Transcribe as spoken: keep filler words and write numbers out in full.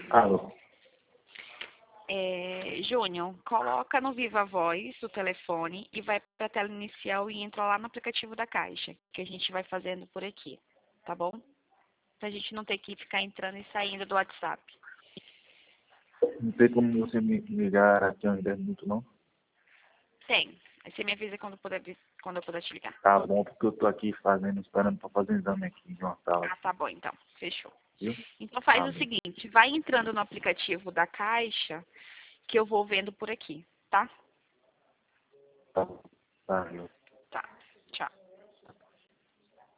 Alô. É, Júnior, coloca no Viva Voz o telefone e vai para a tela inicial e entra lá no aplicativo da Caixa, que a gente vai fazendo por aqui, tá bom? Pra gente não ter que ficar entrando e saindo do WhatsApp. Não tem como você me ligar aqui uns dez minutos, não? Tem. Aí você me avisa quando, puder, quando eu puder te ligar. Tá bom, porque eu tô aqui fazendo, esperando pra fazer um exame aqui de uma sala. Ah, tá bom então. Fechou. Viu? Então faz Tá o bom. seguinte, vai entrando no aplicativo da Caixa que eu vou vendo por aqui, tá? Tá, tá, viu?